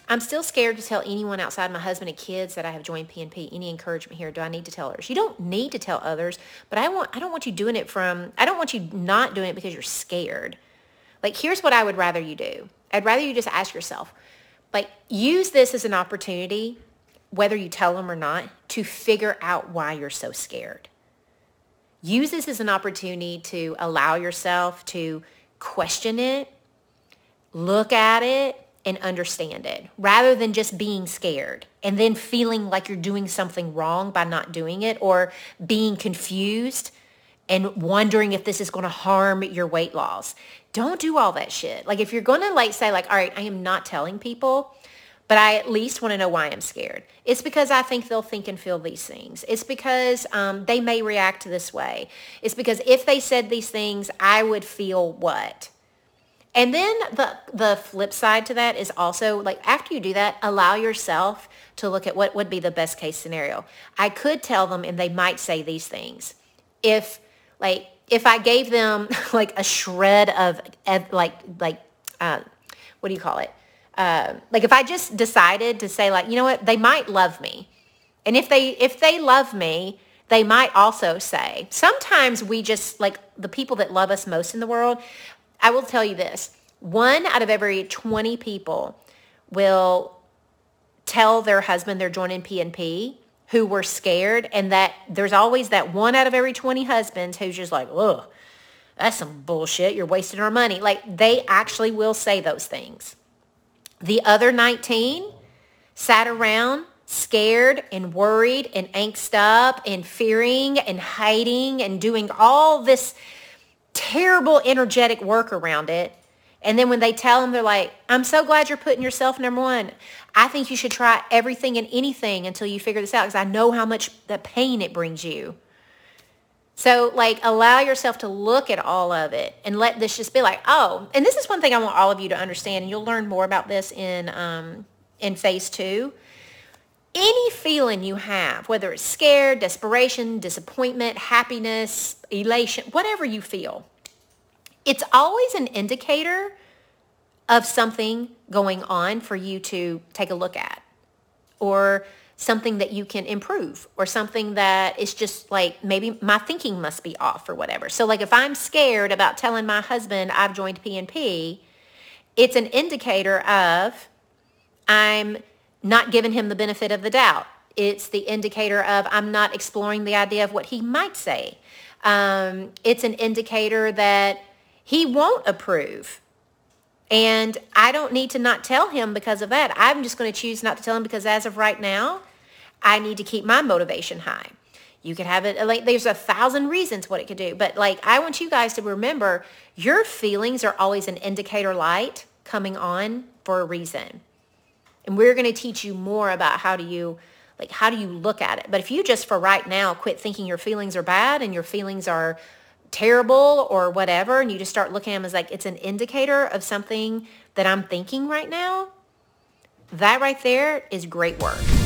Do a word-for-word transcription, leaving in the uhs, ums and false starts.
I'm still scared to tell anyone outside my husband and kids that I have joined P N P. Any encouragement here? Do I need to tell others? You don't need to tell others, but I want, I don't want you doing it from, I don't want you not doing it because you're scared. Like, here's what I would rather you do. I'd rather you just ask yourself, like, use this as an opportunity, whether you tell them or not, to figure out why you're so scared. Use this as an opportunity to allow yourself to question it, look at it, and understand it, rather than just being scared and then feeling like you're doing something wrong by not doing it, or being confused and wondering if this is going to harm your weight loss. Don't do all that shit. Like, if you're going to like say like, all right, I am not telling people, but I at least want to know why I'm scared. It's because I think they'll think and feel these things. It's because um, they may react this way. It's because if they said these things, I would feel what? And then the the flip side to that is also, like, after you do that, allow yourself to look at what would be the best case scenario. I could tell them and they might say these things. If like if I gave them like a shred of like like uh, what do you call it? Uh, like if I just decided to say like, you know what, they might love me. And if they if they love me, they might also say, sometimes we just, like, the people that love us most in the world, I will tell you this, one out of every twenty people will tell their husband they're joining P N P who were scared, and that there's always that one out of every twenty husbands who's just like, ugh, that's some bullshit, you're wasting our money. Like, they actually will say those things. The other nineteen sat around scared and worried and angst up and fearing and hiding and doing all this terrible energetic work around it. And then when they tell them, they're like, I'm so glad you're putting yourself number one. I think you should try everything and anything until you figure this out, because I know how much the pain it brings you. So, like, allow yourself to look at all of it and let this just be like, oh, and this is one thing I want all of you to understand, and you'll learn more about this in um, in phase two. Any feeling you have, whether it's scared, desperation, disappointment, happiness, elation, whatever you feel, it's always an indicator of something going on for you to take a look at, or something that you can improve, or something that is just like, maybe my thinking must be off or whatever. So like, if I'm scared about telling my husband I've joined P N P, it's an indicator of I'm not giving him the benefit of the doubt. It's the indicator of I'm not exploring the idea of what he might say. Um, it's an indicator that he won't approve. And I don't need to not tell him because of that. I'm just going to choose not to tell him because as of right now, I need to keep my motivation high. You could have it, like, there's a thousand reasons what it could do. But like, I want you guys to remember, your feelings are always an indicator light coming on for a reason. And we're going to teach you more about how do you, like, how do you look at it. But if you just for right now quit thinking your feelings are bad and your feelings are terrible or whatever, and you just start looking at them as like, it's an indicator of something that I'm thinking right now, that right there is great work.